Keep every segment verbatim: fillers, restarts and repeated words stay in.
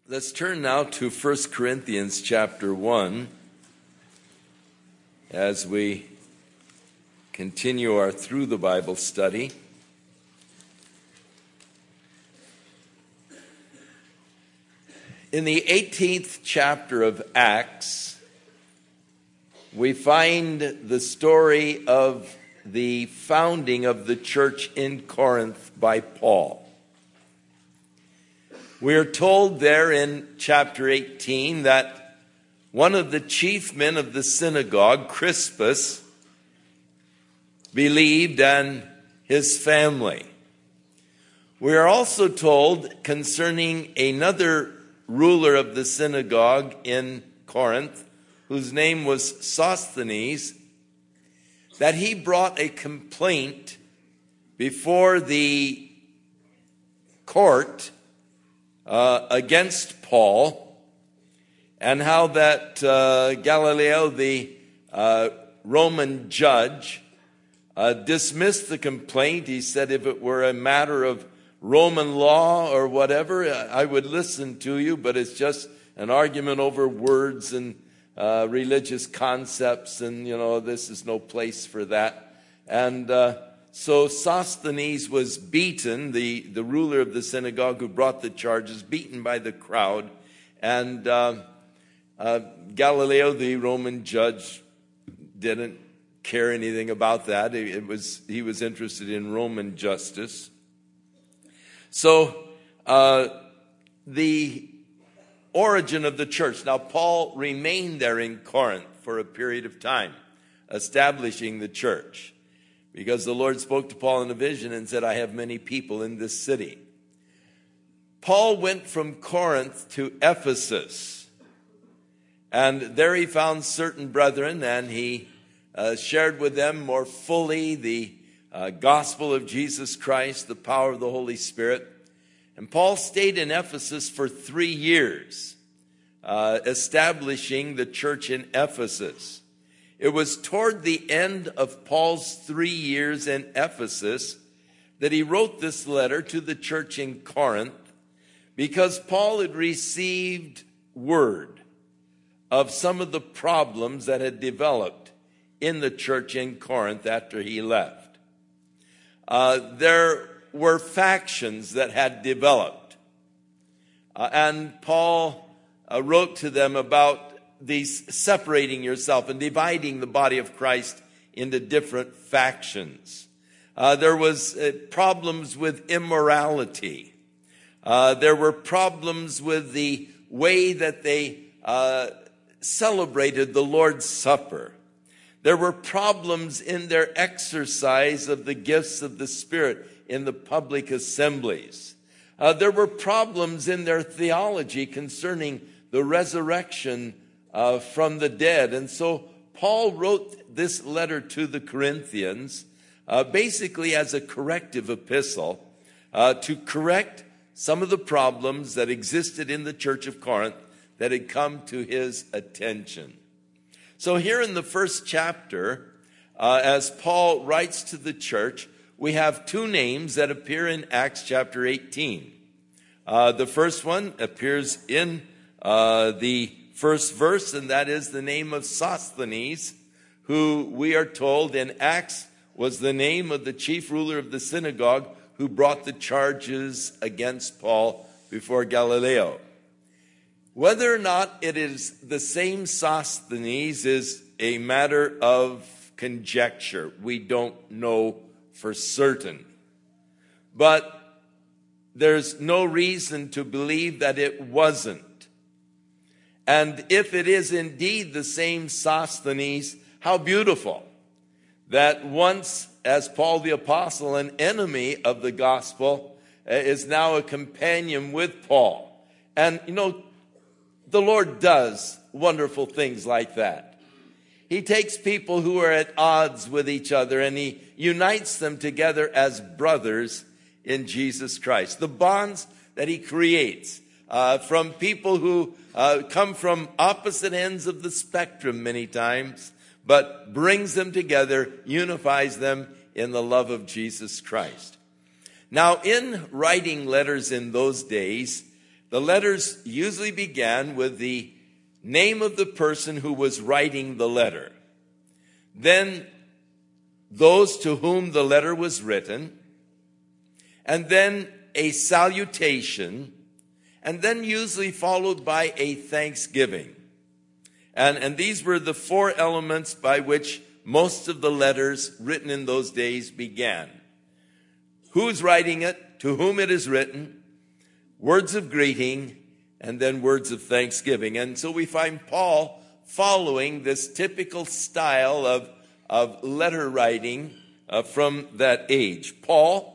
Let's turn now to First Corinthians chapter one as we continue our Through the Bible study. In the eighteenth chapter of Acts, we find the story of the founding of the church in Corinth by Paul. We are told there in chapter eighteen that one of the chief men of the synagogue, Crispus, believed, and his family. We are also told concerning another ruler of the synagogue in Corinth, whose name was Sosthenes, that he brought a complaint before the court uh, against Paul, and how that uh, Gallio, the uh, Roman judge, uh, dismissed the complaint. He said if it were a matter of Roman law or whatever, I would listen to you, but it's just an argument over words and uh, religious concepts, and, you know, this is no place for that. And uh, so Sosthenes was beaten, the, the ruler of the synagogue who brought the charges, beaten by the crowd. And uh, uh, Gallio, the Roman judge, didn't care anything about that. It was, he was interested in Roman justice. So uh, the origin of the church. Now, Paul remained there in Corinth for a period of time, establishing the church, because the Lord spoke to Paul in a vision and said, I have many people in this city. Paul went from Corinth to Ephesus, and there he found certain brethren, and he uh, shared with them more fully the uh, gospel of Jesus Christ, the power of the Holy Spirit. And Paul stayed in Ephesus for three years, uh, establishing the church in Ephesus. It was toward the end of Paul's three years in Ephesus that he wrote this letter to the church in Corinth, because Paul had received word of some of the problems that had developed in the church in Corinth after he left. Uh, there were factions that had developed. Uh, and Paul uh, wrote to them about these separating yourself and dividing the body of Christ into different factions. Uh, there was uh, problems with immorality. Uh, there were problems with the way that they uh, celebrated the Lord's Supper. There were problems in their exercise of the gifts of the Spirit in the public assemblies. Uh, there were problems in their theology concerning the resurrection uh, from the dead. And so Paul wrote this letter to the Corinthians uh, basically as a corrective epistle uh, to correct some of the problems that existed in the church of Corinth that had come to his attention. So here in the first chapter, uh, as Paul writes to the church, we have two names that appear in Acts chapter eighteen. Uh, the first one appears in uh, the first verse, and that is the name of Sosthenes, who we are told in Acts was the name of the chief ruler of the synagogue who brought the charges against Paul before Gallio. Whether or not it is the same Sosthenes is a matter of conjecture. We don't know for certain. But there's no reason to believe that it wasn't. And if it is indeed the same Sosthenes, how beautiful that once, as Paul the Apostle, an enemy of the gospel, is now a companion with Paul. And, you know, the Lord does wonderful things like that. He takes people who are at odds with each other and he unites them together as brothers in Jesus Christ. The bonds that he creates uh, from people who uh, come from opposite ends of the spectrum many times, but brings them together, unifies them in the love of Jesus Christ. Now, in writing letters in those days, the letters usually began with the name of the person who was writing the letter. Then those to whom the letter was written, and then a salutation, and then usually followed by a thanksgiving. And, and these were the four elements by which most of the letters written in those days began. Who's writing it, to whom it is written, words of greeting, and then words of thanksgiving. And so we find Paul following this typical style of, of letter writing uh, from that age. Paul,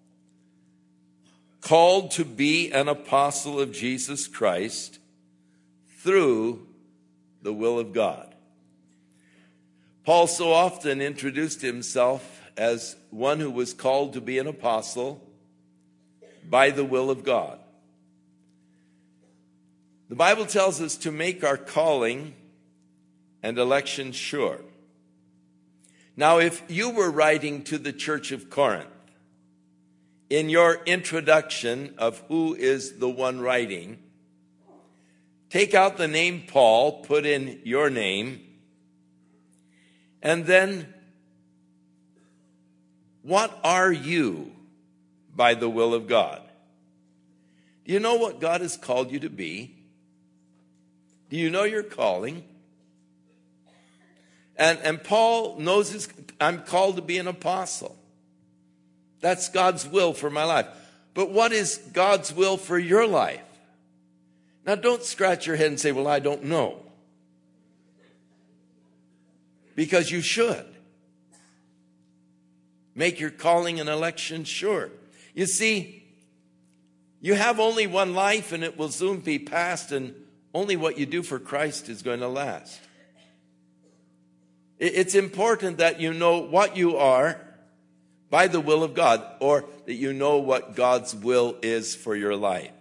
called to be an apostle of Jesus Christ through the will of God. Paul so often introduced himself as one who was called to be an apostle by the will of God. The Bible tells us to make our calling and election sure. Now, if you were writing to the church of Corinth, in your introduction of who is the one writing, take out the name Paul, put in your name, and then, what are you by the will of God? Do you know what God has called you to be? Do you know your calling? And, and Paul knows his, I'm called to be an apostle. That's God's will for my life. But what is God's will for your life? Now, don't scratch your head and say, well, I don't know. Because you should. Make your calling and election sure. You see, you have only one life and it will soon be past, and only what you do for Christ is going to last. It's important that you know what you are by the will of God, or that you know what God's will is for your life.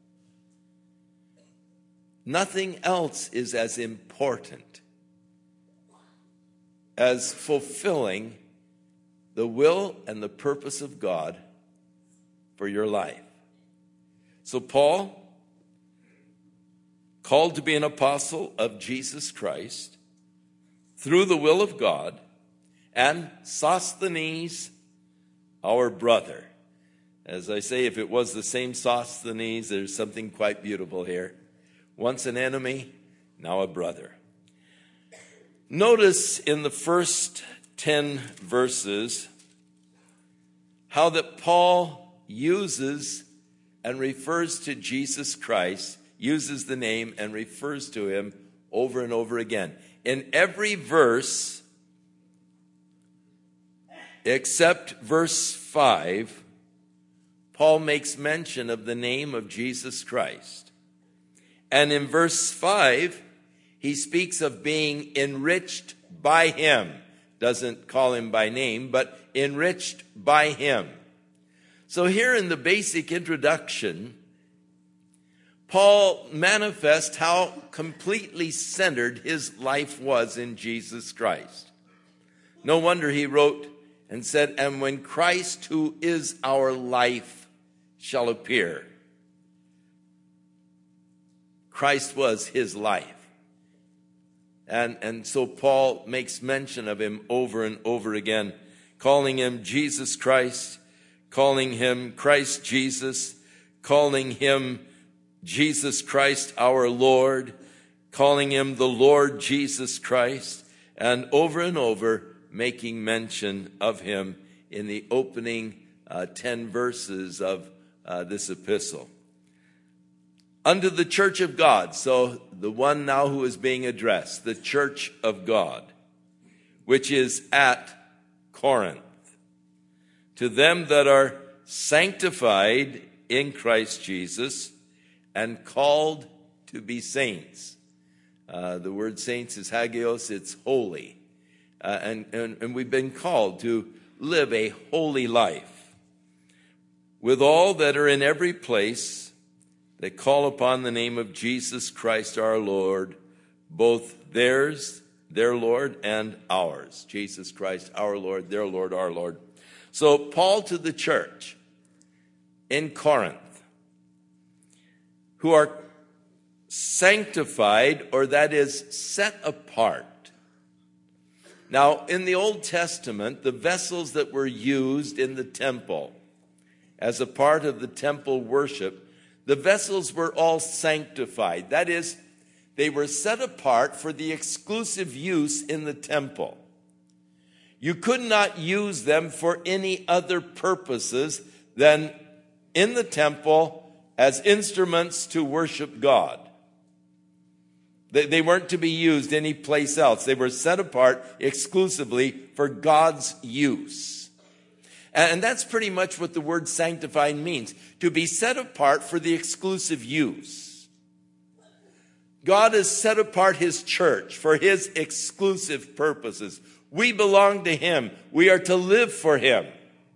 Nothing else is as important as fulfilling the will and the purpose of God for your life. So Paul, called to be an apostle of Jesus Christ through the will of God, and Sosthenes, our brother. As I say, if it was the same Sosthenes, there's something quite beautiful here. Once an enemy, now a brother. Notice in the first ten verses how that Paul uses and refers to Jesus Christ, uses the name and refers to him over and over again. In every verse, except verse five, Paul makes mention of the name of Jesus Christ. And in verse five, he speaks of being enriched by him. Doesn't call him by name, but enriched by him. So here in the basic introduction, Paul manifests how completely centered his life was in Jesus Christ. No wonder he wrote and said, and when Christ, who is our life, shall appear. Christ was his life. And, and so Paul makes mention of him over and over again, calling him Jesus Christ, calling him Christ Jesus, calling him Jesus Christ our Lord, calling him the Lord Jesus Christ, and over and over making mention of him in the opening uh, ten verses of uh, this epistle. Unto the church of God, so the one now who is being addressed, the church of God, which is at Corinth, to them that are sanctified in Christ Jesus and called to be saints. Uh, the word saints is hagios, it's holy. Uh, and, and, and we've been called to live a holy life. With all that are in every place that call upon the name of Jesus Christ our Lord, both theirs, their Lord, and ours. Jesus Christ our Lord, their Lord, our Lord. So Paul to the church in Corinth, who are sanctified, or that is set apart. Now, in the Old Testament, the vessels that were used in the temple as a part of the temple worship, the vessels were all sanctified. That is, they were set apart for the exclusive use in the temple. You could not use them for any other purposes than in the temple as instruments to worship God. They, they weren't to be used any place else. They were set apart exclusively for God's use. And that's pretty much what the word sanctified means, to be set apart for the exclusive use. God has set apart his church for his exclusive purposes. We belong to him. We are to live for him.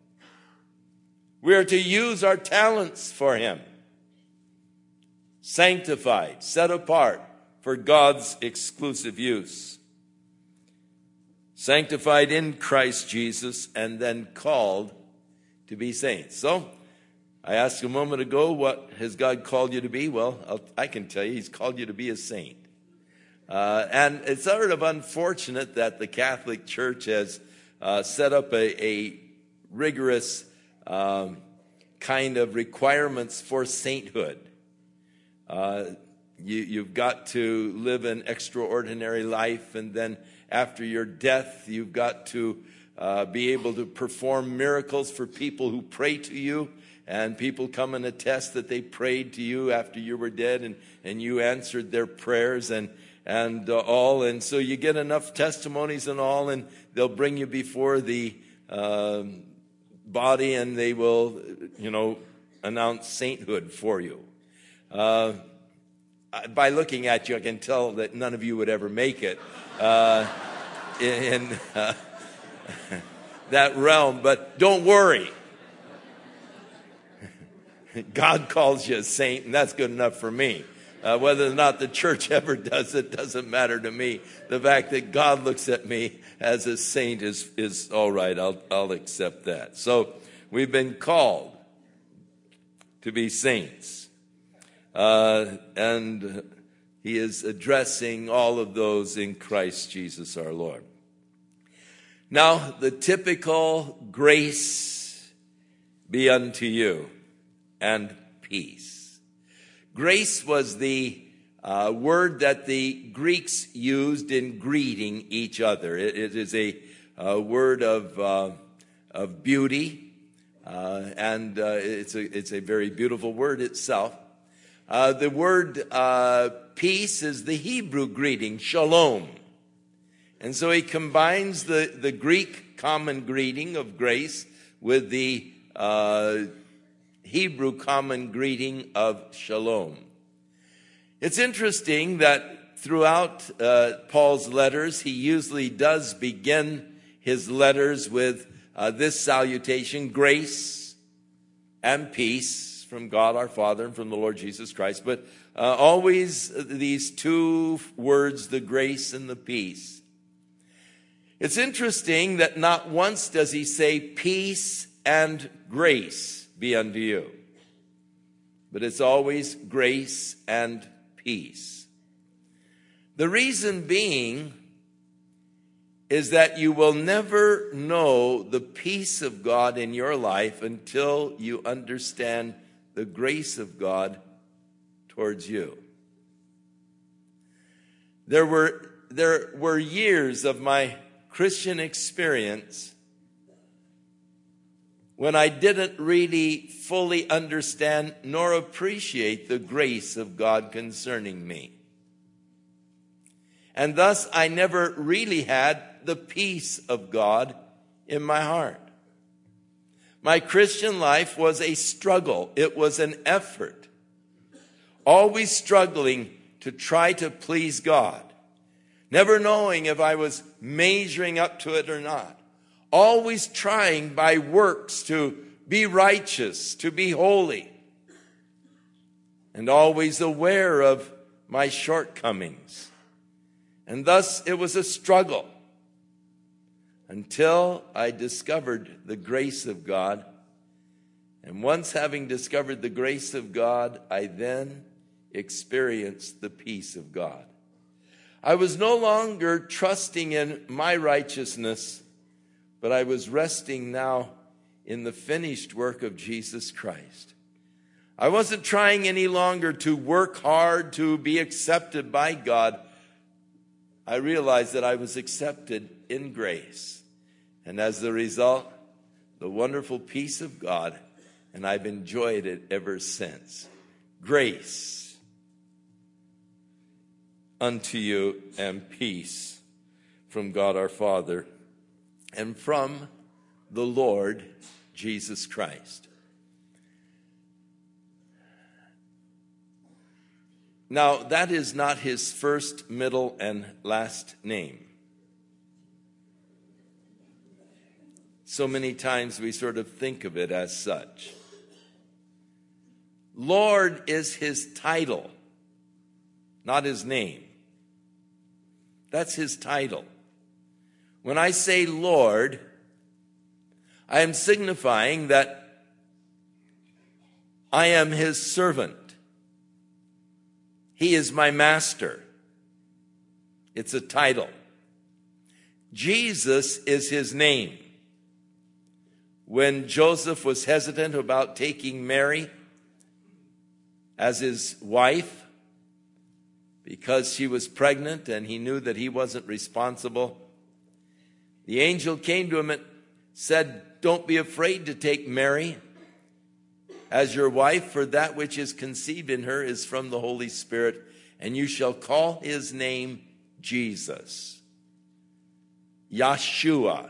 We are to use our talents for him. Sanctified, set apart for God's exclusive use. Sanctified in Christ Jesus and then called to be saints. So, I asked a moment ago, what has God called you to be? Well, I'll, I can tell you, he's called you to be a saint. Uh, and it's sort of unfortunate that the Catholic Church has uh, set up a, a rigorous um, kind of requirements for sainthood. Uh, you, you've got to live an extraordinary life, and then after your death, you've got to uh, be able to perform miracles for people who pray to you, and people come and attest that they prayed to you after you were dead, and, and you answered their prayers and and uh, all. And so you get enough testimonies and all, and they'll bring you before the uh, body, and they will, you know, announce sainthood for you. Uh, by looking at you, I can tell that none of you would ever make it uh, in uh, that realm. But don't worry. God calls you a saint, and that's good enough for me. Uh, whether or not the church ever does it doesn't matter to me. The fact that God looks at me as a saint is, is all right. I'll, I'll accept that. So we've been called to be saints. Uh, and he is addressing all of those in Christ Jesus our Lord. Now, the typical grace be unto you and peace. Grace was the uh, word that the Greeks used in greeting each other. It, it is a, a word of, uh, of beauty, uh, and uh, it's, a, it's a very beautiful word itself. Uh, the word uh, peace is the Hebrew greeting, shalom. And so he combines the, the Greek common greeting of grace with the uh, Hebrew common greeting of shalom. It's interesting that throughout uh, Paul's letters, he usually does begin his letters with uh, this salutation, grace and peace from God our Father and from the Lord Jesus Christ. But uh, always these two words, the grace and the peace. It's interesting that not once does he say peace and grace be unto you. But it's always grace and peace. The reason being is that you will never know the peace of God in your life until you understand the grace of God towards you. There were, there were years of my Christian experience when I didn't really fully understand nor appreciate the grace of God concerning me. And thus I never really had the peace of God in my heart. My Christian life was a struggle. It was an effort. Always struggling to try to please God. Never knowing if I was measuring up to it or not. Always trying by works to be righteous, to be holy. And always aware of my shortcomings. And thus it was a struggle. Until I discovered the grace of God. And once having discovered the grace of God, I then experience the peace of God. I was no longer trusting in my righteousness, but I was resting now in the finished work of Jesus Christ. I wasn't trying any longer to work hard to be accepted by God. I realized that I was accepted in grace. And as a result, the wonderful peace of God, and I've enjoyed it ever since. Grace unto you and peace from God our Father and from the Lord Jesus Christ. Now, that is not his first, middle, and last name. So many times we sort of think of it as such. Lord is his title, not his name. That's his title. When I say Lord, I am signifying that I am his servant. He is my master. It's a title. Jesus is his name. When Joseph was hesitant about taking Mary as his wife because she was pregnant and he knew that he wasn't responsible, the angel came to him and said, "Don't be afraid to take Mary as your wife, for that which is conceived in her is from the Holy Spirit, and you shall call his name Jesus." Yeshua,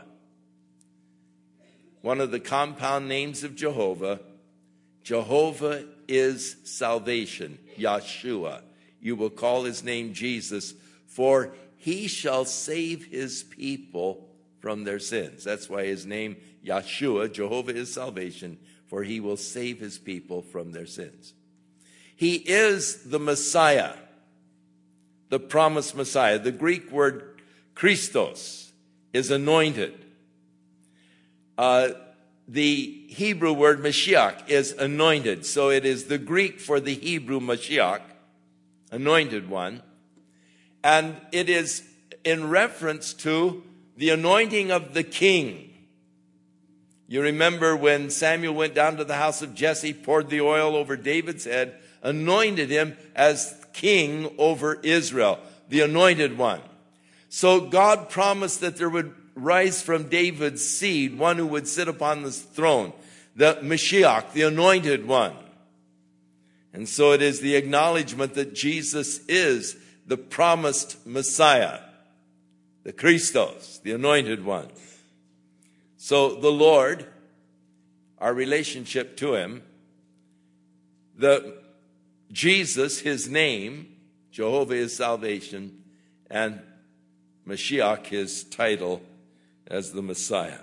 one of the compound names of Jehovah. Jehovah is salvation, Yeshua. You will call his name Jesus, for he shall save his people from their sins. That's why his name, Yeshua, Jehovah is salvation, for he will save his people from their sins. He is the Messiah, the promised Messiah. The Greek word Christos is anointed. Uh, the Hebrew word Mashiach is anointed. So it is the Greek for the Hebrew Mashiach, anointed one. And it is in reference to the anointing of the king. You remember when Samuel went down to the house of Jesse, poured the oil over David's head, anointed him as king over Israel, the anointed one. So God promised that there would rise from David's seed one who would sit upon the throne, the Mashiach, the anointed one. And so it is the acknowledgement that Jesus is the promised Messiah, the Christos, the anointed one. So the Lord, our relationship to him, the Jesus, his name, Jehovah is salvation, and Mashiach, his title as the Messiah.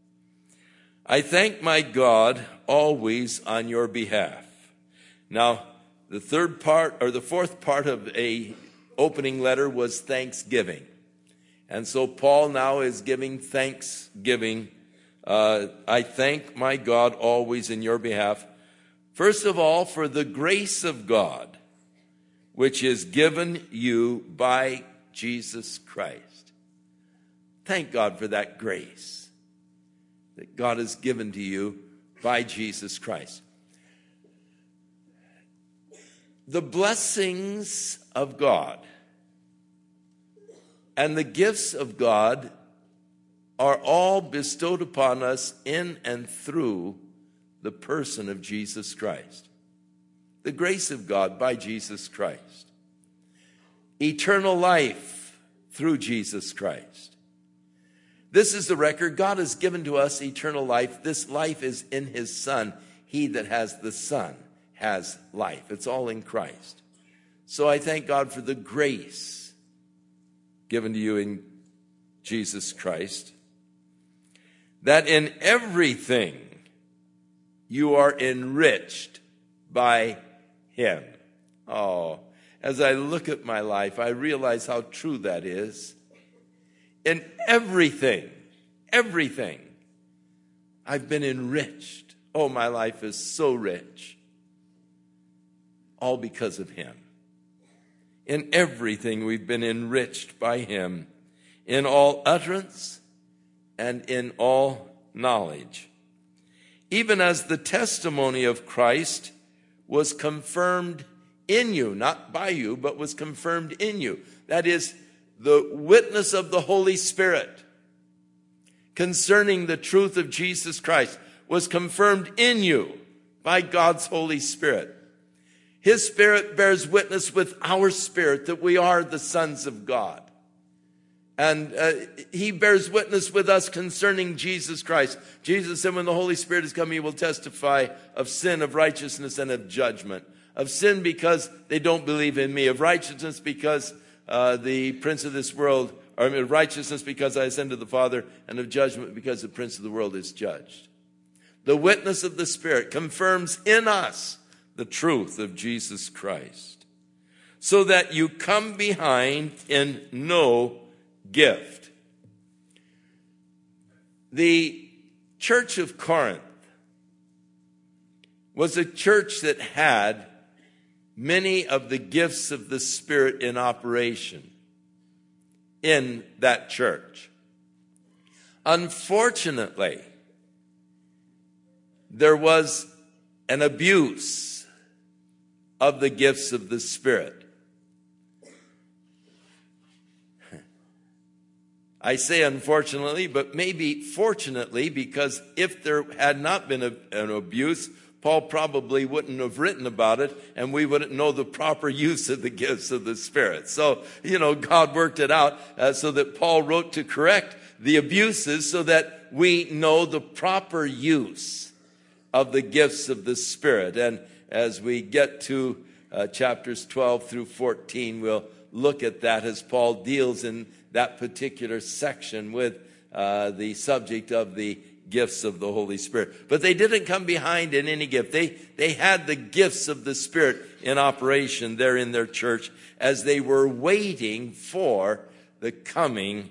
I thank my God always on your behalf. Now, the third part, or the fourth part of a opening letter was thanksgiving. And so Paul now is giving thanksgiving. Uh, I thank my God always in your behalf. First of all, for the grace of God, which is given you by Jesus Christ. Thank God for that grace that God has given to you by Jesus Christ. The blessings of God and the gifts of God are all bestowed upon us in and through the person of Jesus Christ. The grace of God by Jesus Christ. Eternal life through Jesus Christ. This is the record. God has given to us eternal life. This life is in his Son. He that has the Son has life. It's all in Christ. So I thank God for the grace given to you in Jesus Christ, that in everything you are enriched by him. Oh, as I look at my life, I realize how true that is. In everything, everything, I've been enriched. Oh, my life is so rich. All because of him. In everything we've been enriched by him, in all utterance and in all knowledge, even as the testimony of Christ was confirmed in you, not by you, but was confirmed in you. That is, the witness of the Holy Spirit concerning the truth of Jesus Christ was confirmed in you by God's Holy Spirit. His Spirit bears witness with our spirit that we are the sons of God. And uh, he bears witness with us concerning Jesus Christ. Jesus said, when the Holy Spirit is come, he will testify of sin, of righteousness, and of judgment. Of sin because they don't believe in me. Of righteousness because uh, the prince of this world, or of righteousness because I ascend to the Father, and of judgment because the prince of the world is judged. The witness of the Spirit confirms in us the truth of Jesus Christ, so that you come behind in no gift. The church of Corinth was a church that had many of the gifts of the Spirit in operation in that church. Unfortunately, there was an abuse of the gifts of the Spirit. I say unfortunately, but maybe fortunately, because if there had not been a, an abuse, Paul probably wouldn't have written about it, and we wouldn't know the proper use of the gifts of the Spirit. So, you know, God worked it out uh, so that Paul wrote to correct the abuses so that we know the proper use of the gifts of the Spirit. And as we get to uh, chapters twelve through fourteen, we'll look at that as Paul deals in that particular section with uh, the subject of the gifts of the Holy Spirit. But they didn't come behind in any gift. They, they had the gifts of the Spirit in operation there in their church as they were waiting for the coming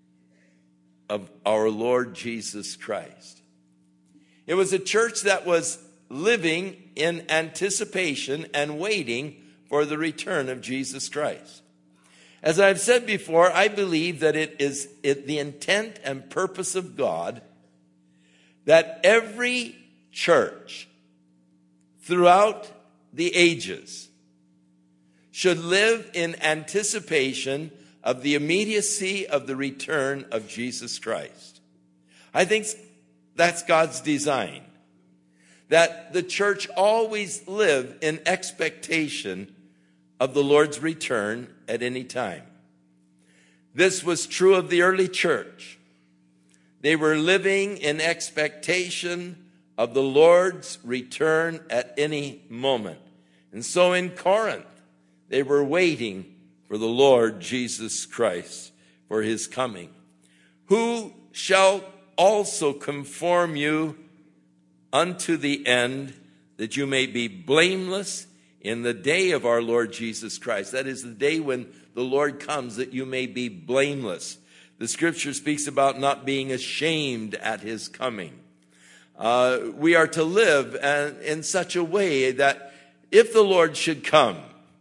of our Lord Jesus Christ. It was a church that was living in anticipation and waiting for the return of Jesus Christ. As I've said before, I believe that it is it, the intent and purpose of God that every church throughout the ages should live in anticipation of the immediacy of the return of Jesus Christ. I think that's God's design, that the church always live in expectation of the Lord's return at any time. This was true of the early church. They were living in expectation of the Lord's return at any moment. And so in Corinth, they were waiting for the Lord Jesus Christ, for his coming. Who shall also conform you unto the end, that you may be blameless in the day of our Lord Jesus Christ. That is the day when the Lord comes, that you may be blameless. The scripture speaks about not being ashamed at his coming. Uh, we are to live and, in such a way that if the Lord should come,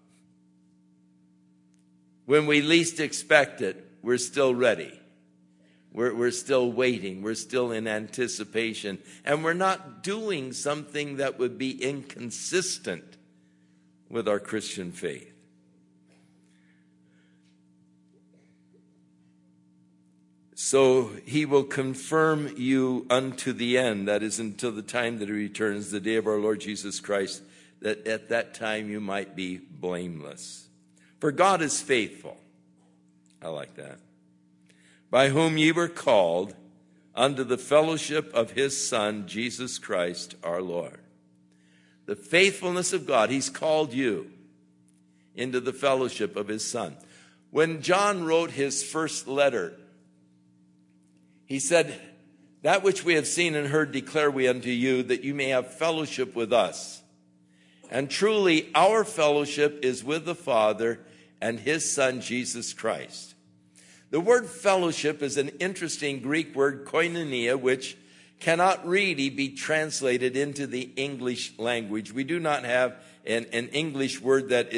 when we least expect it, we're still ready. We're, we're still waiting. We're still in anticipation. And we're not doing something that would be inconsistent with our Christian faith. So he will confirm you unto the end, that is until the time that he returns, the day of our Lord Jesus Christ, that at that time you might be blameless. For God is faithful. I like that. By whom ye were called unto the fellowship of his Son, Jesus Christ our Lord. The faithfulness of God, he's called you into the fellowship of his Son. When John wrote his first letter, he said, that which we have seen and heard declare we unto you, that you may have fellowship with us. And truly our fellowship is with the Father and his Son, Jesus Christ. The word fellowship is an interesting Greek word, koinonia, which cannot really be translated into the English language. We do not have an, an English word that is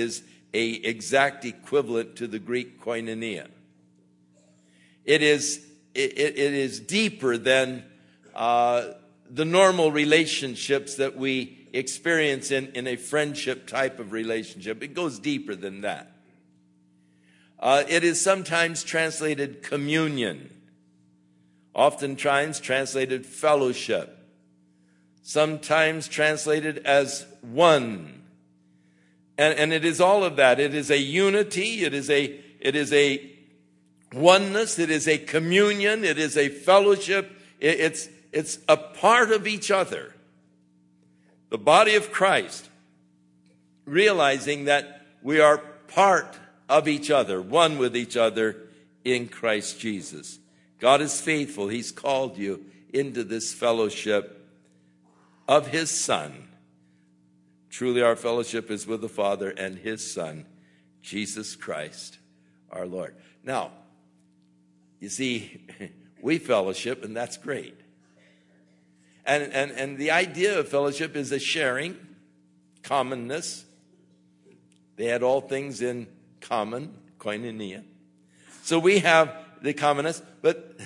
a exact equivalent to the Greek koinonia. It is, it, it is deeper than uh, the normal relationships that we experience in, in a friendship type of relationship. It goes deeper than that. Uh, it is sometimes translated communion, oftentimes translated fellowship, sometimes translated as one. And, and it is all of that. It is a unity. It is a, it is a oneness. It is a communion. It is a fellowship. It, it's, it's a part of each other. The body of Christ, realizing that we are part of each other, one with each other in Christ Jesus. God is faithful. He's called you into this fellowship of his Son. Truly our fellowship is with the Father and his Son, Jesus Christ, our Lord. Now, you see, we fellowship, and that's great. And, and, and the idea of fellowship is a sharing, commonness. They had all things in common, koinonia. So we have the commonness, but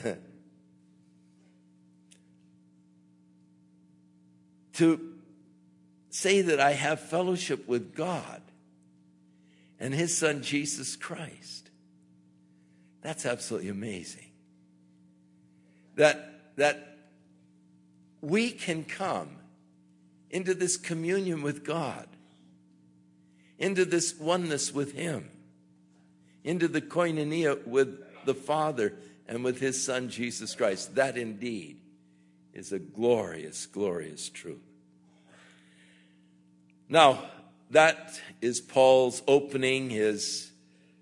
to say that I have fellowship with God and his Son, Jesus Christ, that's absolutely amazing. That, that we can come into this communion with God, into this oneness with him, into the koinonia with the Father and with his Son, Jesus Christ. That indeed is a glorious, glorious truth. Now, that is Paul's opening, his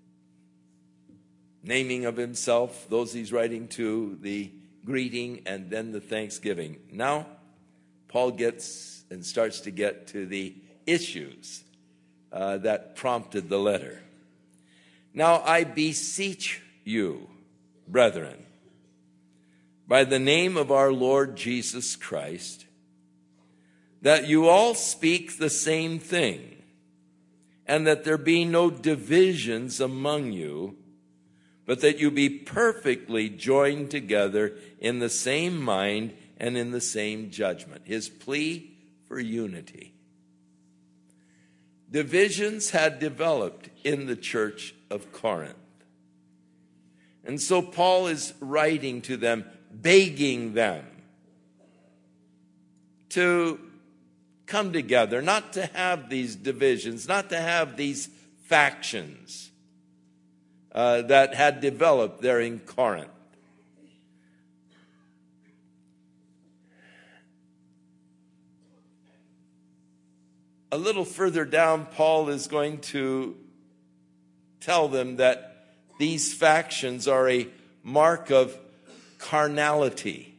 naming of himself, those he's writing to, the greeting, and then the thanksgiving. Now, Paul gets and starts to get to the issues uh, that prompted the letter. Now, I beseech you, brethren, by the name of our Lord Jesus Christ, that you all speak the same thing, and that there be no divisions among you, but that you be perfectly joined together in the same mind and in the same judgment. His plea for unity. Divisions had developed in the church of Corinth. And so Paul is writing to them, begging them to come together, not to have these divisions, not to have these factions uh, that had developed there in Corinth. A little further down, Paul is going to tell them that these factions are a mark of carnality.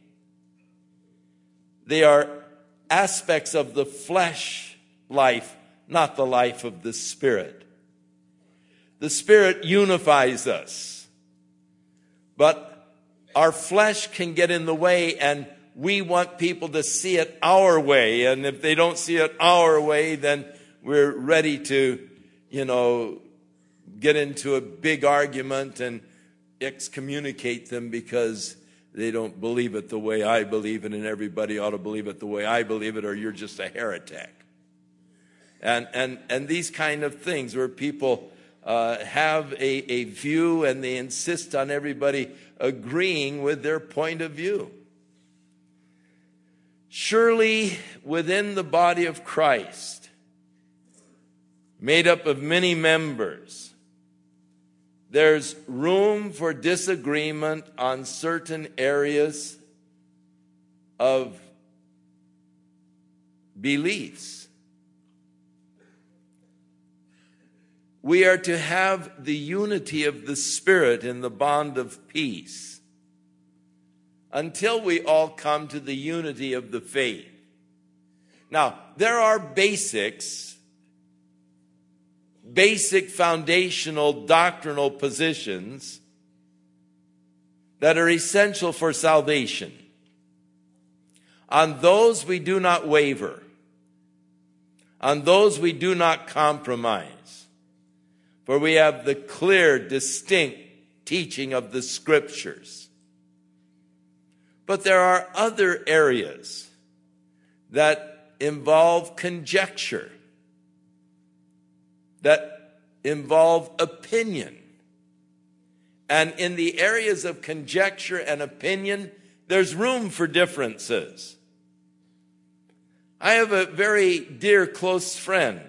They are aspects of the flesh life, not the life of the Spirit. The Spirit unifies us, but our flesh can get in the way, and we want people to see it our way. And if they don't see it our way, then we're ready to, you know, get into a big argument and excommunicate them because they don't believe it the way I believe it, and everybody ought to believe it the way I believe it, or you're just a heretic. And and and these kind of things where people uh, have a, a view and they insist on everybody agreeing with their point of view. Surely within the body of Christ, made up of many members, there's room for disagreement on certain areas of beliefs. We are to have the unity of the Spirit in the bond of peace until we all come to the unity of the faith. Now, there are basics, basic foundational doctrinal positions that are essential for salvation. On those we do not waver. On those we do not compromise. For we have the clear, distinct teaching of the Scriptures. But there are other areas that involve conjecture, that involve opinion. And in the areas of conjecture and opinion, there's room for differences. I have a very dear close friend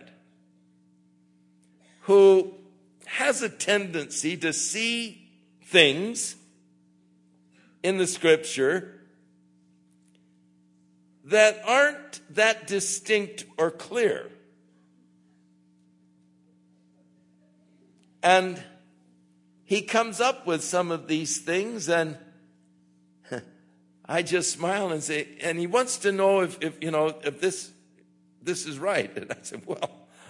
who has a tendency to see things in the Scripture that aren't that distinct or clear. And he comes up with some of these things, and I just smile and say, and he wants to know if, if you know, if this this is right. And I said, well,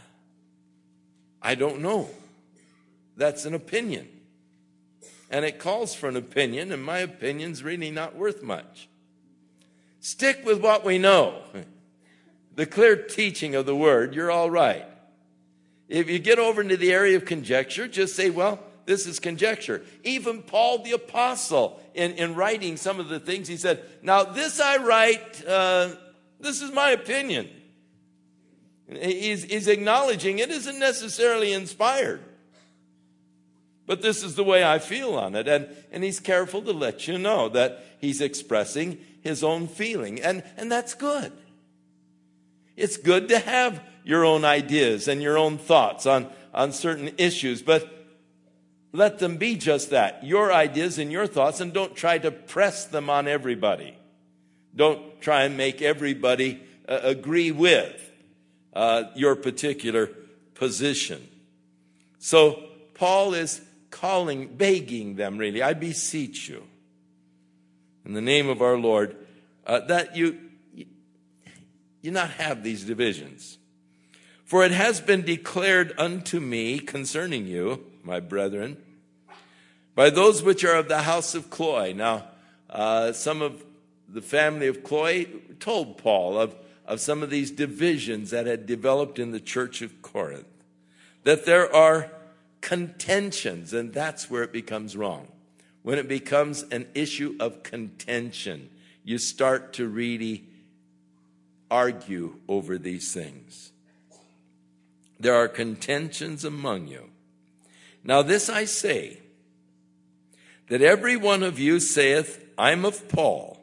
I don't know. That's an opinion. And it calls for an opinion, and my opinion's really not worth much. Stick with what we know. The clear teaching of the Word, you're all right. If you get over into the area of conjecture, just say, well, this is conjecture. Even Paul the Apostle, in, in writing some of the things, he said, now this I write, uh, this is my opinion. He's, he's acknowledging it isn't necessarily inspired. But this is the way I feel on it. And, and he's careful to let you know that he's expressing his own feeling. And, and that's good. It's good to have your own ideas and your own thoughts on, on certain issues. But let them be just that, your ideas and your thoughts, and don't try to press them on everybody. Don't try and make everybody uh, agree with uh, your particular position. So Paul is calling, begging them really, I beseech you, in the name of our Lord, uh, that you, you not have these divisions. For it has been declared unto me concerning you, my brethren, by those which are of the house of Chloe. Now, uh, some of the family of Chloe told Paul of, of some of these divisions that had developed in the church of Corinth, that there are contentions, and that's where it becomes wrong. When it becomes an issue of contention, you start to really argue over these things. There are contentions among you. Now this I say, that every one of you saith, I am of Paul,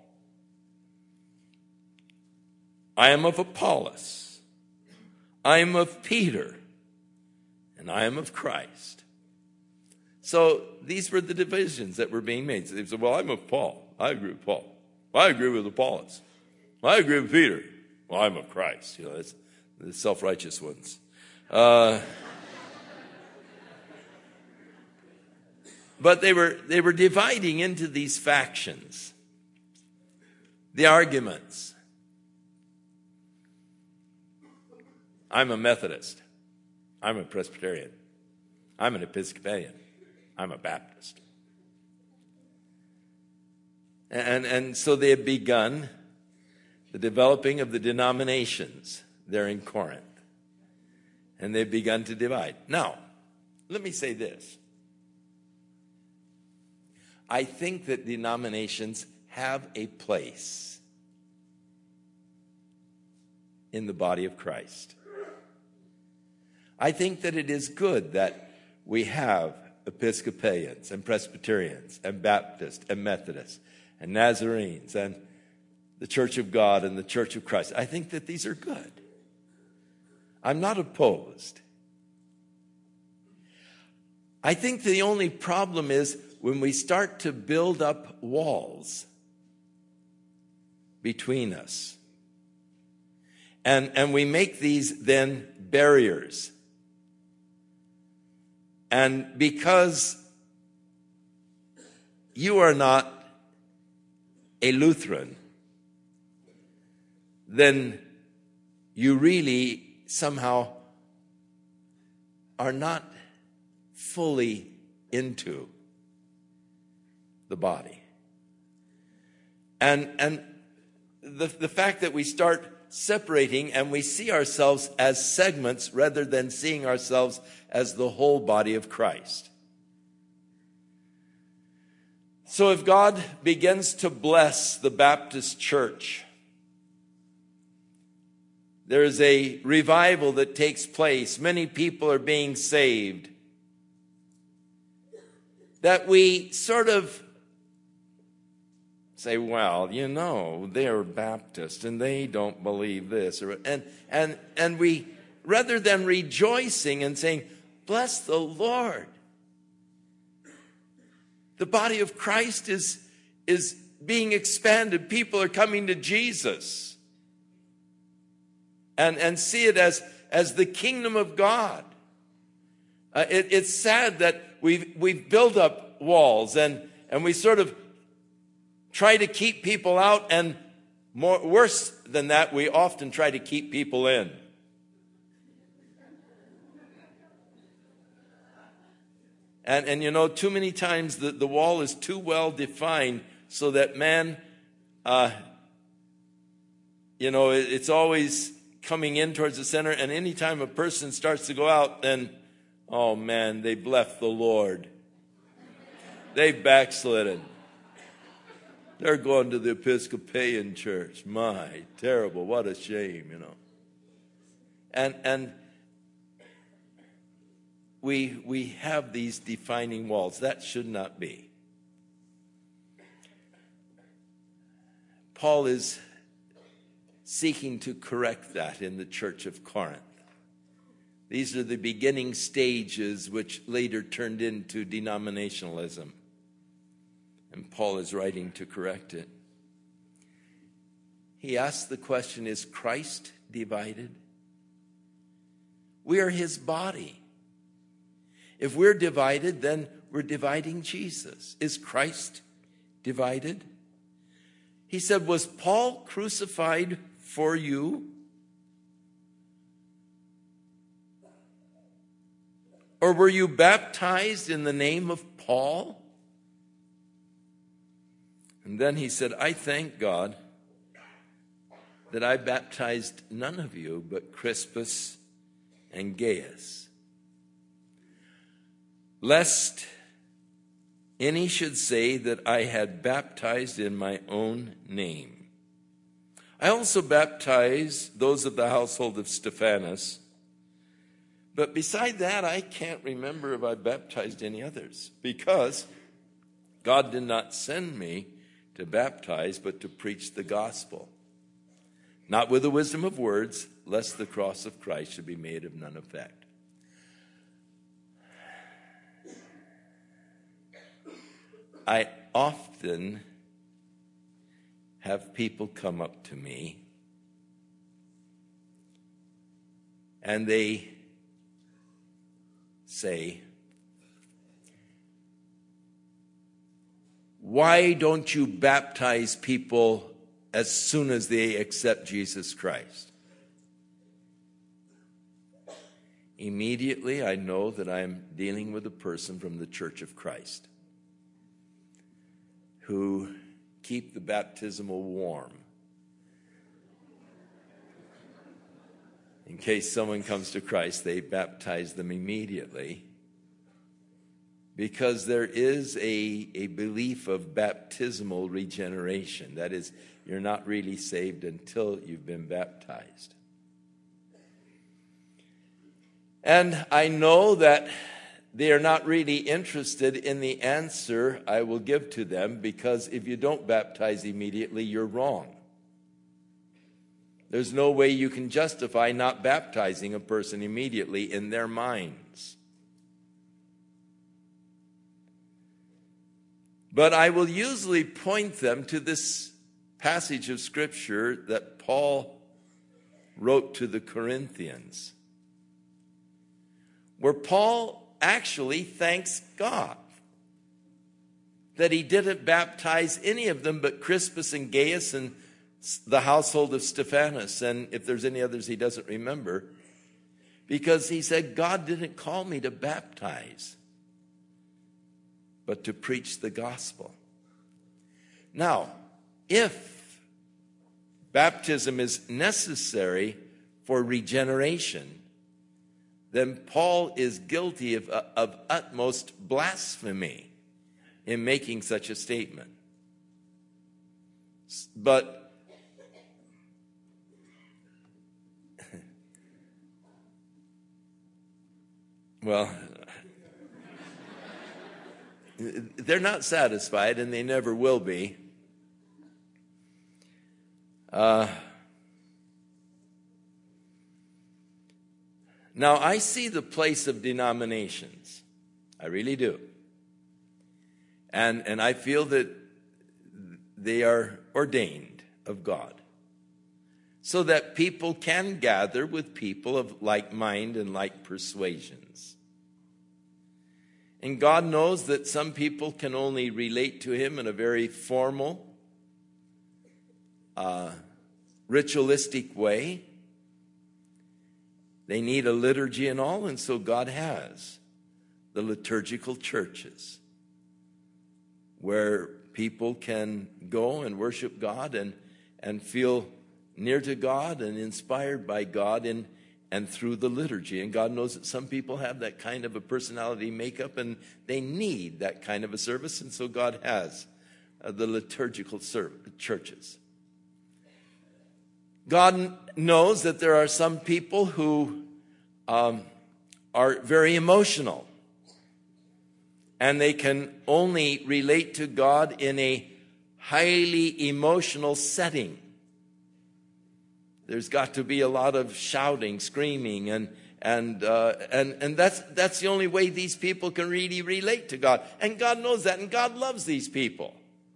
I am of Apollos, I am of Peter, and I am of Christ. So these were the divisions that were being made. So they said, well, I'm of Paul. I agree with Paul. I agree with Apollos. I agree with Peter. Well, I'm of Christ. You know, that's the self-righteous ones. Uh, but they were they were dividing into these factions. The arguments. I'm a Methodist. I'm a Presbyterian. I'm an Episcopalian. I'm a Baptist. And, and so they have begun the developing of the denominations there in Corinth. And they've begun to divide. Now, let me say this. I think that denominations have a place in the body of Christ. I think that it is good that we have Episcopalians and Presbyterians and Baptists and Methodists and Nazarenes and the Church of God and the Church of Christ. I think that these are good. I'm not opposed. I think the only problem is when we start to build up walls between us. And, and we make these then barriers. And because you are not a Lutheran, then you really somehow are not fully into the body. And and the, the fact that we start separating, and we see ourselves as segments rather than seeing ourselves as the whole body of Christ. So if God begins to bless the Baptist church, there is a revival that takes place. Many people are being saved. That we sort of say, well, you know, they're Baptist and they don't believe this. Or, and, and, and we, rather than rejoicing and saying, bless the Lord, the body of Christ is, is being expanded. People are coming to Jesus. And, and see it as, as the kingdom of God. Uh, it, it's sad that we've, we've built up walls and, and we sort of try to keep people out, and more, worse than that, we often try to keep people in. And, and you know, too many times the, the wall is too well defined so that man, uh, you know, it, it's always coming in towards the center, and anytime a person starts to go out, then, oh man, they've left the Lord. They've backslidden. They're going to the Episcopalian church. My, terrible, what a shame, you know. And and we we have these defining walls. That should not be. Paul is seeking to correct that in the church of Corinth. These are the beginning stages which later turned into denominationalism. And Paul is writing to correct it. He asks the question, is Christ divided? We are his body. If we're divided, then we're dividing Jesus. Is Christ divided? He said, was Paul crucified for you? Or were you baptized in the name of Paul? And then he said, I thank God that I baptized none of you but Crispus and Gaius, lest any should say that I had baptized in my own name. I also baptized those of the household of Stephanas, but beside that, I can't remember if I baptized any others, because God did not send me to baptize, but to preach the gospel, not with the wisdom of words, lest the cross of Christ should be made of none effect. I often have people come up to me and they say, why don't you baptize people as soon as they accept Jesus Christ? Immediately I know that I'm dealing with a person from the Church of Christ who keep the baptismal warm. In case someone comes to Christ, they baptize them immediately, because there is a, a belief of baptismal regeneration. That is, you're not really saved until you've been baptized. And I know that they are not really interested in the answer I will give to them, because if you don't baptize immediately, you're wrong. There's no way you can justify not baptizing a person immediately in their minds. But I will usually point them to this passage of Scripture that Paul wrote to the Corinthians, where Paul actually thanks God that he didn't baptize any of them but Crispus and Gaius and the household of Stephanas, and if there's any others he doesn't remember, because he said, God didn't call me to baptize, but to preach the gospel. Now, if baptism is necessary for regeneration, then Paul is guilty of, of utmost blasphemy in making such a statement. But well, they're not satisfied, and they never will be. Uh, now, I see the place of denominations. I really do. And, and I feel that they are ordained of God so that people can gather with people of like mind and like persuasions. And God knows that some people can only relate to him in a very formal, uh, ritualistic way. They need a liturgy and all, and so God has the liturgical churches where people can go and worship God and, and feel near to God and inspired by God in and through the liturgy. And God knows that some people have that kind of a personality makeup, and they need that kind of a service. And so God has uh, the liturgical serv- churches. God knows that there are some people who um, are very emotional, and they can only relate to God in a highly emotional setting. There's got to be a lot of shouting, screaming, and and uh, and and that's that's the only way these people can really relate to God. And God knows that, and God loves these people.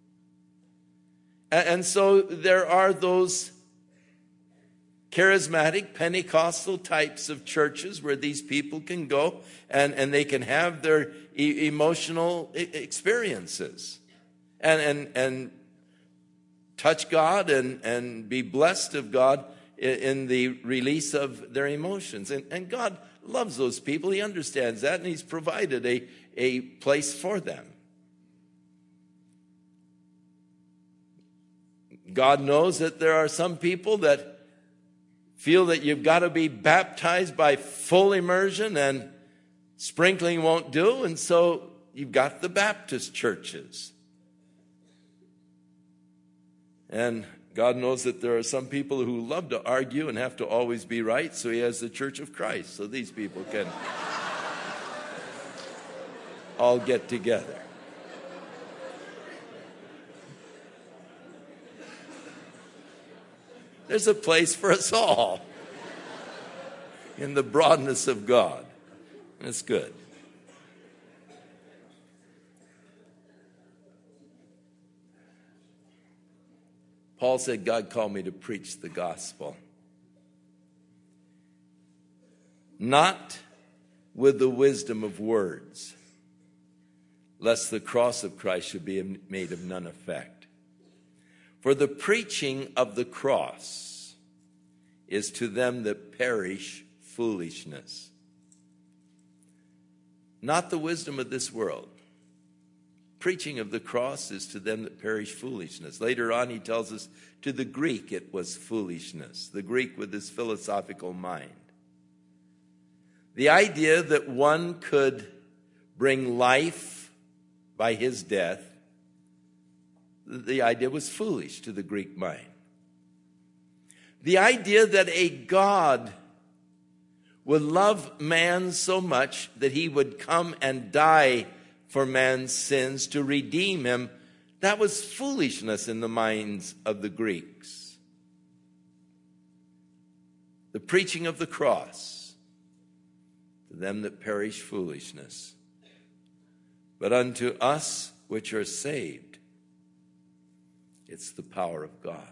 And, and so there are those charismatic Pentecostal types of churches where these people can go and, and they can have their e- emotional I- experiences and and and touch God and and be blessed of God in the release of their emotions. And, and God loves those people. He understands that, and he's provided a, a place for them. God knows that there are some people that feel that you've got to be baptized by full immersion and sprinkling won't do, and so you've got the Baptist churches. And God knows that there are some people who love to argue and have to always be right, so he has the Church of Christ, so these people can all get together. There's a place for us all in the broadness of God. That's good. Paul said, God called me to preach the gospel, not with the wisdom of words, lest the cross of Christ should be made of none effect. For the preaching of the cross is to them that perish foolishness, not the wisdom of this world. Preaching of the cross is to them that perish foolishness. Later on, he tells us, to the Greek it was foolishness, the Greek with his philosophical mind. The idea that one could bring life by his death, the idea was foolish to the Greek mind. The idea that a God would love man so much that he would come and die for man's sins to redeem him, that was foolishness in the minds of the Greeks. The preaching of the cross, to them that perish foolishness, but unto us which are saved, it's the power of God.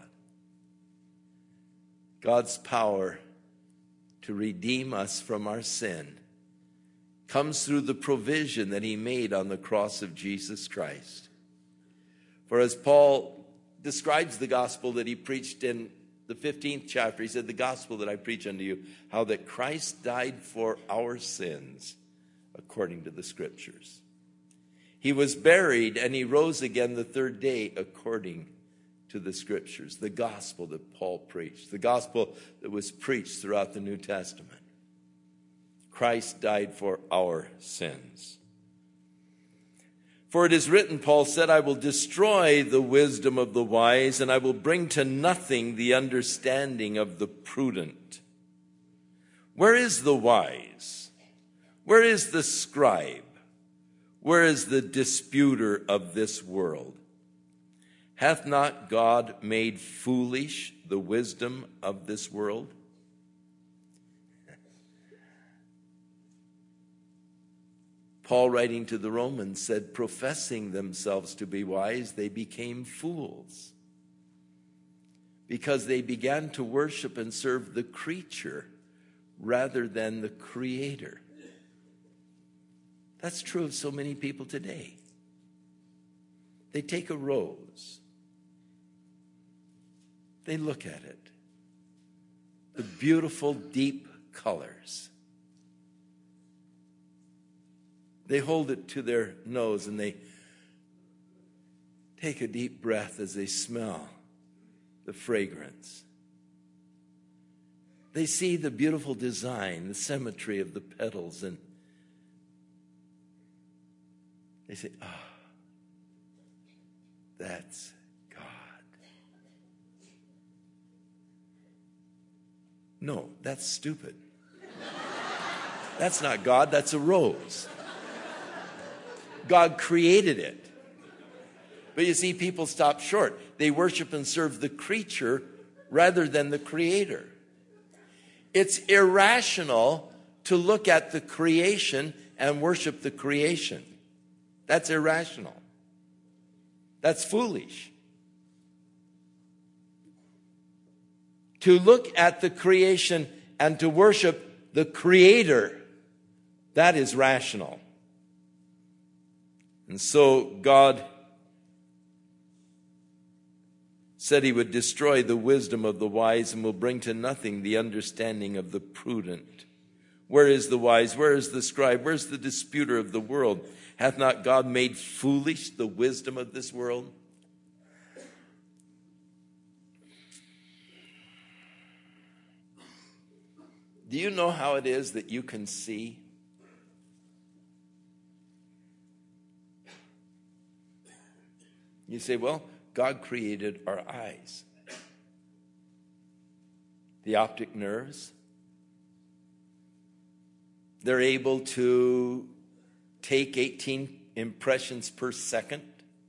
God's power to redeem us from our sin comes through the provision that he made on the cross of Jesus Christ. For as Paul describes the gospel that he preached in the fifteenth chapter, he said, the gospel that I preach unto you, how that Christ died for our sins according to the scriptures. He was buried and he rose again the third day according to the scriptures, the gospel that Paul preached, the gospel that was preached throughout the New Testament. Christ died for our sins. For it is written, Paul said, I will destroy the wisdom of the wise, and I will bring to nothing the understanding of the prudent. Where is the wise? Where is the scribe? Where is the disputer of this world? Hath not God made foolish the wisdom of this world? Paul, writing to the Romans, said, professing themselves to be wise, they became fools because they began to worship and serve the creature rather than the Creator. That's true of so many people today. They take a rose. They look at it. The beautiful, deep colors. They hold it to their nose and they take a deep breath as they smell the fragrance. They see the beautiful design, the symmetry of the petals, and they say, ah, oh, that's God. No, that's stupid. That's not God, that's a rose. God created it. But you see, people stop short. They worship and serve the creature rather than the Creator. It's irrational to look at the creation and worship the creation. That's irrational. That's foolish. To look at the creation and to worship the Creator, that is rational. And so God said he would destroy the wisdom of the wise and will bring to nothing the understanding of the prudent. Where is the wise? Where is the scribe? Where is the disputer of the world? Hath not God made foolish the wisdom of this world? Do you know how it is that you can see? You say, well, God created our eyes, the optic nerves. They're able to take eighteen impressions per second,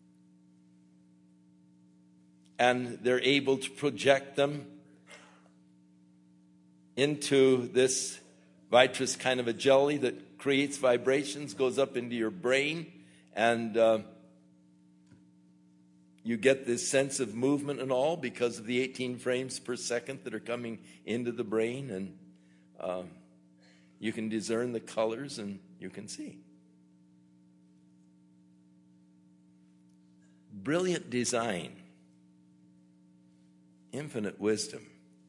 and they're able to project them into this vitreous kind of a jelly that creates vibrations, goes up into your brain, and uh, you get this sense of movement and all because of the eighteen frames per second that are coming into the brain, and uh, you can discern the colors and you can see. Brilliant design, infinite wisdom.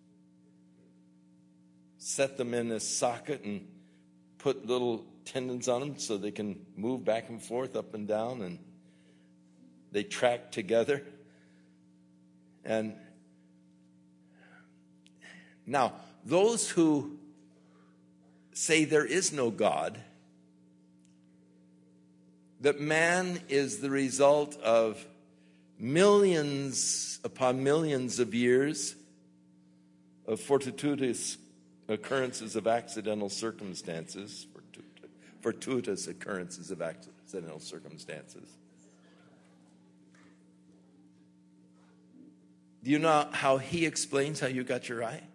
Set them in a socket and put little tendons on them so they can move back and forth, up and down, and they track together. And now, those who say there is no God, that man is the result of millions upon millions of years of fortuitous occurrences of accidental circumstances, fortuitous occurrences of accidental circumstances. Do you know how he explains how you got your eye?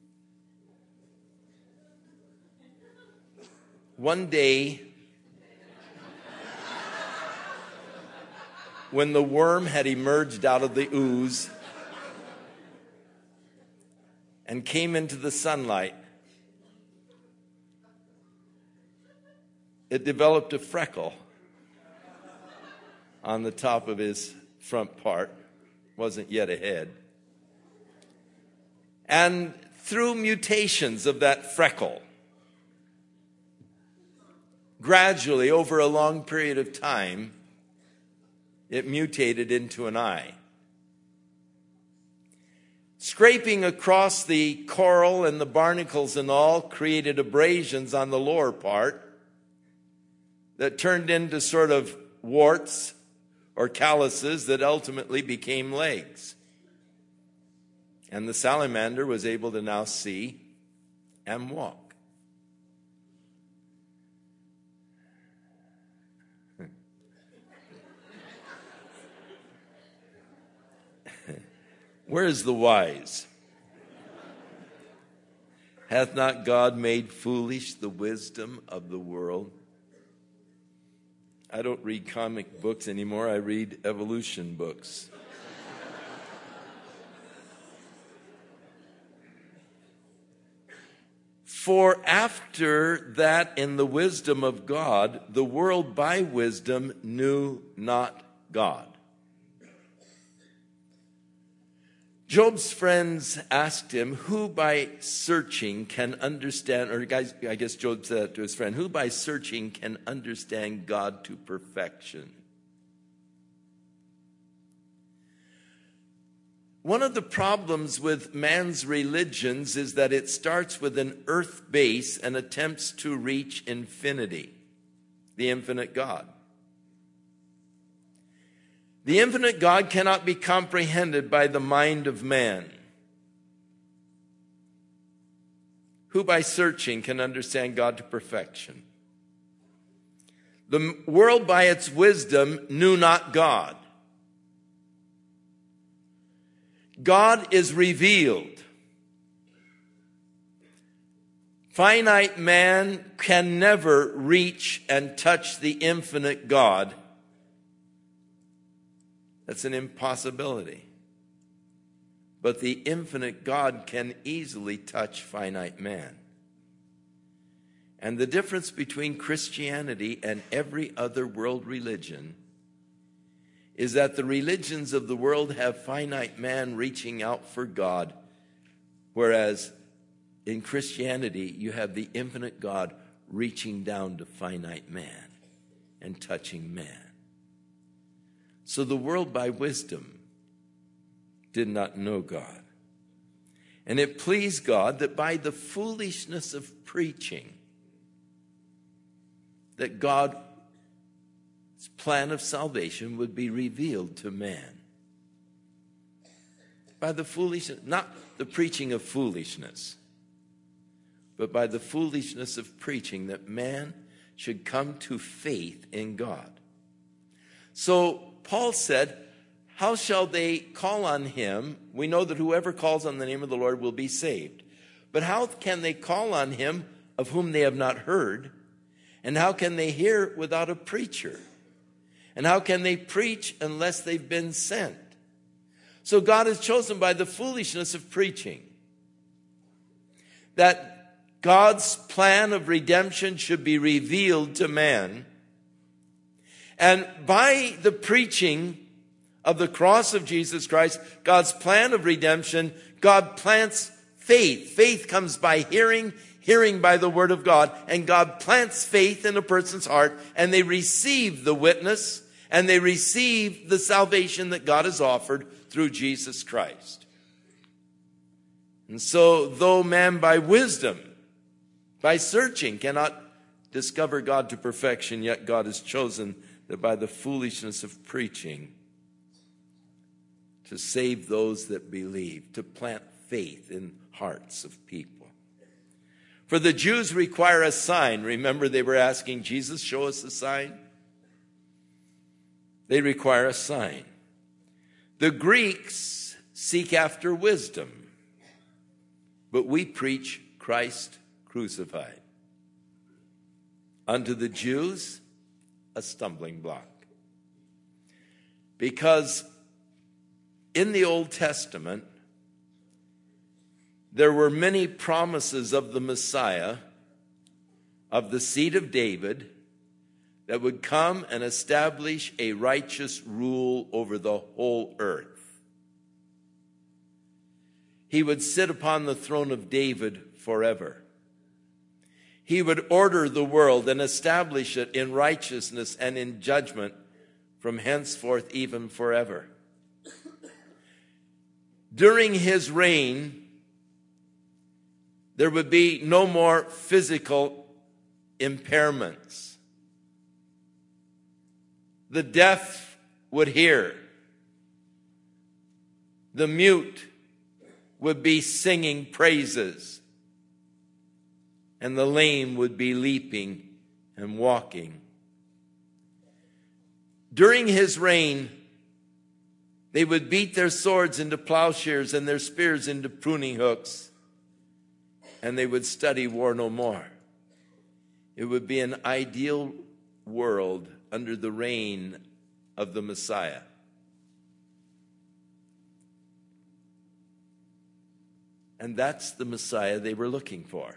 One day, when the worm had emerged out of the ooze and came into the sunlight, it developed a freckle on the top of his front part. Wasn't yet a head. And through mutations of that freckle, gradually, over a long period of time, it mutated into an eye. scraping across the coral and the barnacles and all created abrasions on the lower part that turned into sort of warts or calluses that ultimately became legs. And the salamander was able to now see and walk. Where is the wise? Hath not God made foolish the wisdom of the world? I don't read comic books anymore. I read evolution books. For after that in the wisdom of God, the world by wisdom knew not God. Job's friends asked him, who by searching can understand, or guys, I guess Job said that to his friend, who by searching can understand God to perfection? One of the problems with man's religions is that it starts with an earth base and attempts to reach infinity, the infinite God. The infinite God cannot be comprehended by the mind of man. Who by searching can understand God to perfection? The world by its wisdom knew not God. God is revealed. Finite man can never reach and touch the infinite God. That's an impossibility. But the infinite God can easily touch finite man. And the difference between Christianity and every other world religion is that the religions of the world have finite man reaching out for God, whereas in Christianity you have the infinite God reaching down to finite man and touching man. So the world by wisdom did not know God. And it pleased God that by the foolishness of preaching, that God's plan of salvation would be revealed to man. By the foolishness, not the preaching of foolishness, but by the foolishness of preaching that man should come to faith in God. So Paul said, how shall they call on him? We know that whoever calls on the name of the Lord will be saved. But how can they call on him of whom they have not heard? And how can they hear without a preacher? And how can they preach unless they've been sent? So God has chosen by the foolishness of preaching that God's plan of redemption should be revealed to man. And by the preaching of the cross of Jesus Christ, God's plan of redemption, God plants faith. Faith comes by hearing, hearing by the word of God. And God plants faith in a person's heart, and they receive the witness, and they receive the salvation that God has offered through Jesus Christ. And so, though man by wisdom, by searching, cannot discover God to perfection, yet God has chosen that by the foolishness of preaching to save those that believe, to plant faith in hearts of people. For the Jews require a sign. Remember, they were asking Jesus, show us a sign. They require a sign. The Greeks seek after wisdom, but we preach Christ crucified. Unto the Jews, a stumbling block. Because in the Old Testament, there were many promises of the Messiah, of the seed of David, that would come and establish a righteous rule over the whole earth. He would sit upon the throne of David forever. He would order the world and establish it in righteousness and in judgment from henceforth even forever. during his reign, there would be no more physical impairments. The deaf would hear. The mute would be singing praises. And the lame would be leaping and walking. During his reign, they would beat their swords into plowshares and their spears into pruning hooks. And they would study war no more. It would be an ideal world under the reign of the Messiah. And that's the Messiah they were looking for.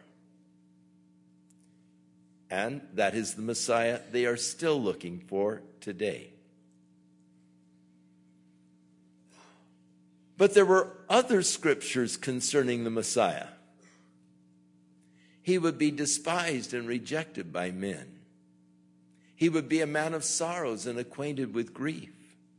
And that is the Messiah they are still looking for today. But there were other scriptures concerning the Messiah. He would be despised and rejected by men. He would be a man of sorrows and acquainted with grief.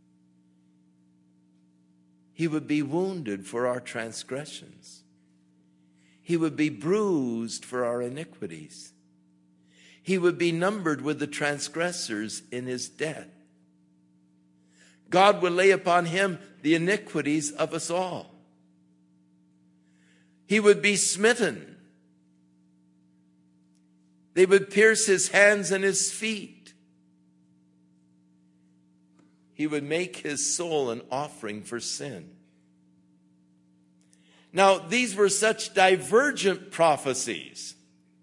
He would be wounded for our transgressions. He would be bruised for our iniquities. He would be numbered with the transgressors in his death. God would lay upon him the iniquities of us all. He would be smitten. They would pierce his hands and his feet. He would make his soul an offering for sin. Now, these were such divergent prophecies.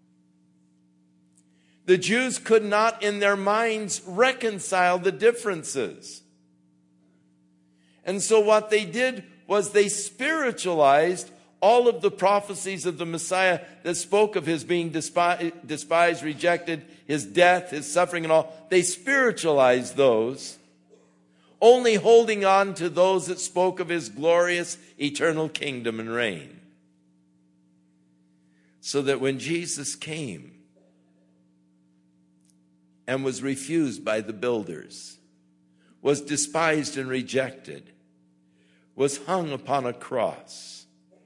The Jews could not in their minds reconcile the differences. And so what they did was they spiritualized all of the prophecies of the Messiah that spoke of his being despised, despised, rejected, his death, his suffering and all. They spiritualized those, only holding on to those that spoke of his glorious eternal kingdom and reign. So that when Jesus came and was refused by the builders, was despised and rejected, was hung upon a cross,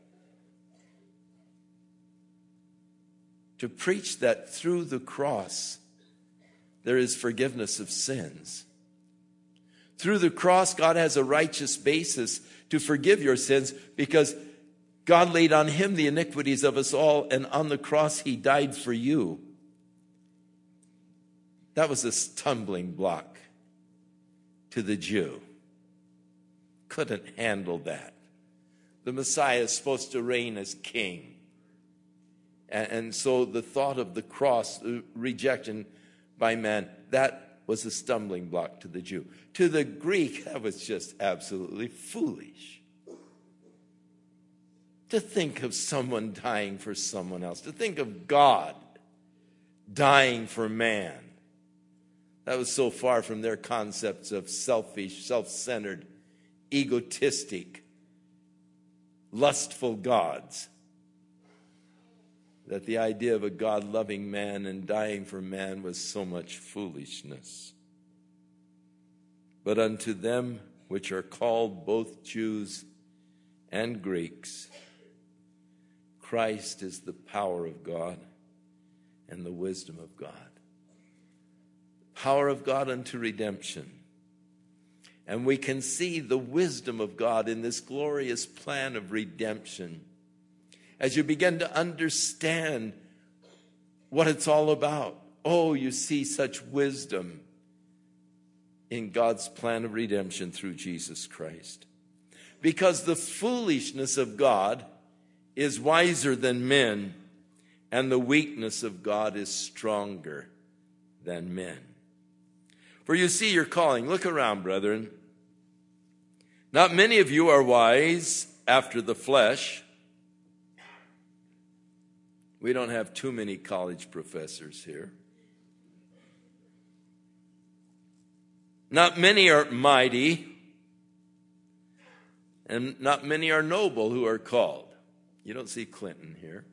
to preach that through the cross there is forgiveness of sins. Through the cross, God has a righteous basis to forgive your sins because God laid on him the iniquities of us all, and on the cross he died for you. That was a stumbling block to the Jew. Couldn't handle that. The Messiah is supposed to reign as king. And, and so the thought of the cross, the rejection by man, that was a stumbling block to the Jew. To the Greek, that was just absolutely foolish. To think of someone dying for someone else, to think of God dying for man. That was so far from their concepts of selfish, self-centered, egotistic, lustful gods, that the idea of a God loving man and dying for man was so much foolishness. But unto them which are called both Jews and Greeks, Christ is the power of God and the wisdom of God. Power of God unto redemption. And we can see the wisdom of God in this glorious plan of redemption as you begin to understand what it's all about. Oh, you see such wisdom in God's plan of redemption through Jesus Christ. Because the foolishness of God is wiser than men, and the weakness of God is stronger than men. For you see your calling. Look around, brethren. Not many of you are wise after the flesh. We don't have too many college professors here. Not many are mighty, and not many are noble who are called. You don't see Clinton here.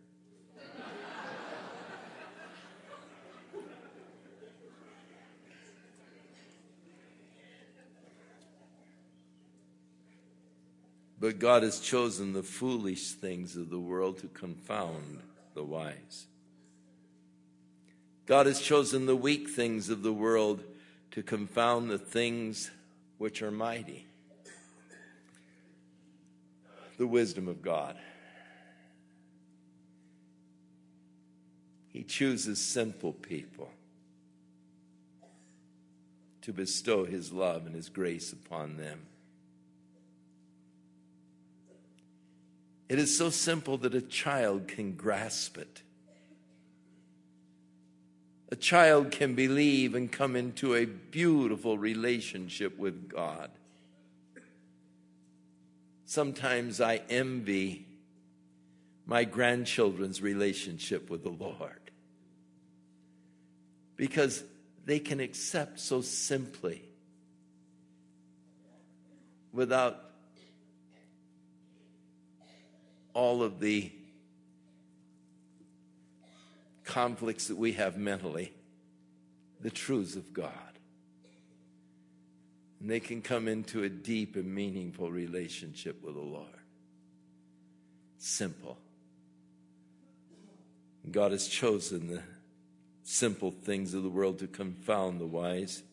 But God has chosen the foolish things of the world to confound the wise. God has chosen the weak things of the world to confound the things which are mighty. The wisdom of God. He chooses simple people to bestow his love and his grace upon them. It is so simple that a child can grasp it. A child can believe and come into a beautiful relationship with God. Sometimes I envy my grandchildren's relationship with the Lord, because they can accept so simply without all of the conflicts that we have mentally, the truths of God. And they can come into a deep and meaningful relationship with the Lord. Simple. God has chosen the simple things of the world to confound the wise.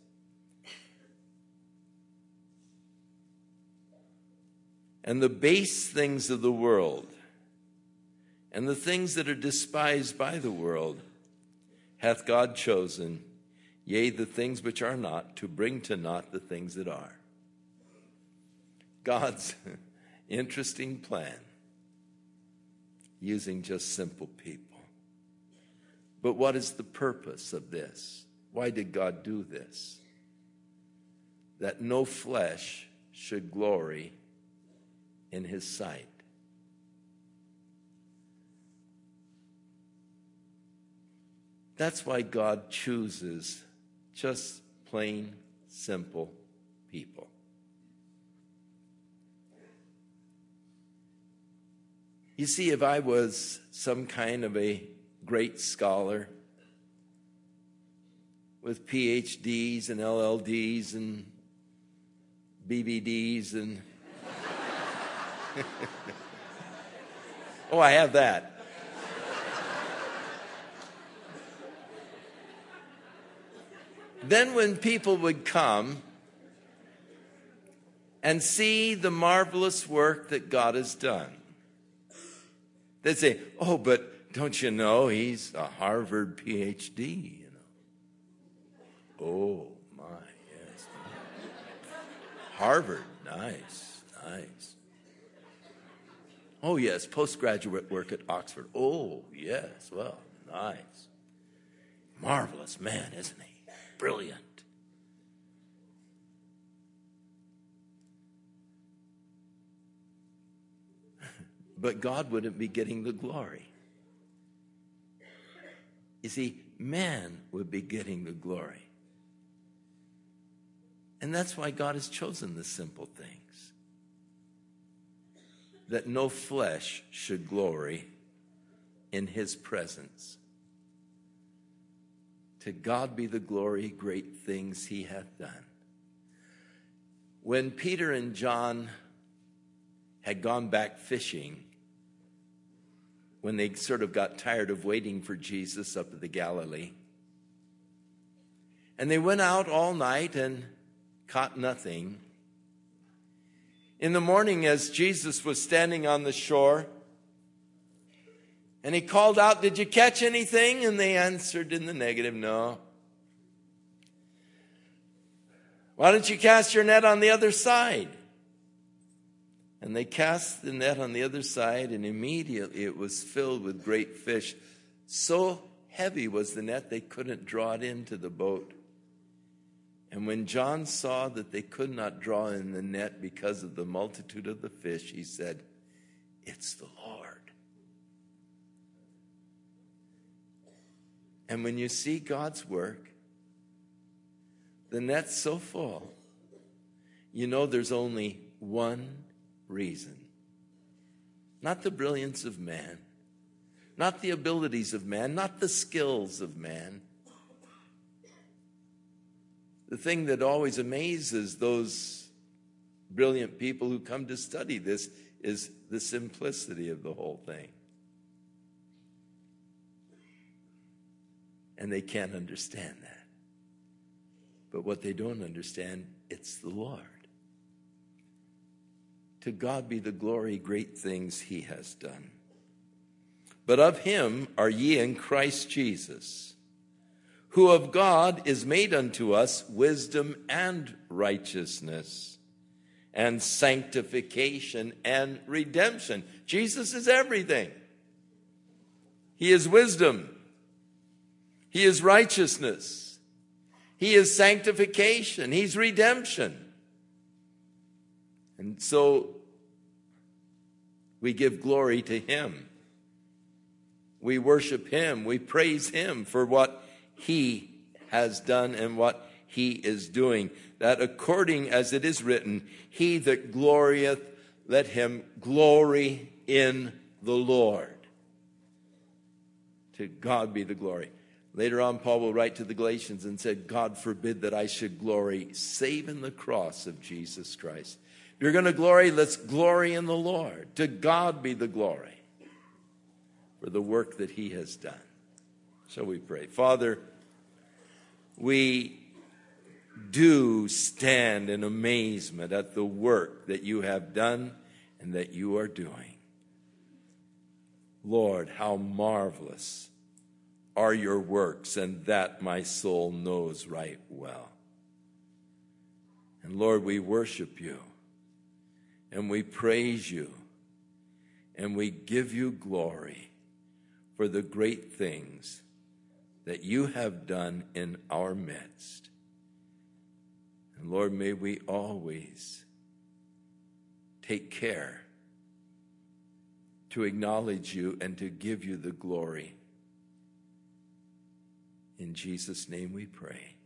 And the base things of the world and the things that are despised by the world hath God chosen, yea, the things which are not, to bring to naught the things that are. God's interesting plan, using just simple people. But what is the purpose of this? Why did God do this? That no flesh should glory in his sight. That's why God chooses just plain, simple people. You see, if I was some kind of a great scholar with P H Ds and L L Ds and B B Ds and oh, I have that. Then when people would come and see the marvelous work that God has done, they'd say, oh, but don't you know he's a Harvard P H D, you know? Oh, my, yes. Harvard, nice, nice. Oh, yes, postgraduate work at Oxford. Oh, yes, well, nice. Marvelous man, isn't he? Brilliant. But God wouldn't be getting the glory. You see, man would be getting the glory. And that's why God has chosen the simple things. That no flesh should glory in his presence. To God be the glory, great things he hath done. When Peter and John had gone back fishing, when they sort of got tired of waiting for Jesus up at the Galilee, and they went out all night and caught nothing. In the morning, as Jesus was standing on the shore, and he called out, did you catch anything? And they answered in the negative, no. Why don't you cast your net on the other side? And they cast the net on the other side, and immediately it was filled with great fish. So heavy was the net, they couldn't draw it into the boat. And when John saw that they could not draw in the net because of the multitude of the fish, he said, it's the Lord. And when you see God's work, the net's so full, you know there's only one reason. Not the brilliance of man, not the abilities of man, not the skills of man. The thing that always amazes those brilliant people who come to study this is the simplicity of the whole thing. And they can't understand that. But what they don't understand, it's the Lord. To God be the glory, great things he has done. But of him are ye in Christ Jesus, who of God is made unto us wisdom and righteousness and sanctification and redemption. Jesus is everything. He is wisdom. He is righteousness. He is sanctification. He's redemption. And so we give glory to him. We worship him. We praise him for what he has done and what he is doing. That according as it is written, he that glorieth, let him glory in the Lord. To God be the glory. Later on, Paul will write to the Galatians and said, God forbid that I should glory save in the cross of Jesus Christ. If you're going to glory, let's glory in the Lord. To God be the glory for the work that he has done. So we pray. Father, we do stand in amazement at the work that you have done and that you are doing. Lord, how marvelous are your works, and that my soul knows right well. And Lord, we worship you, and we praise you, and we give you glory for the great things that you have done in our midst. And Lord, may we always take care to acknowledge you and to give you the glory. In Jesus' name we pray.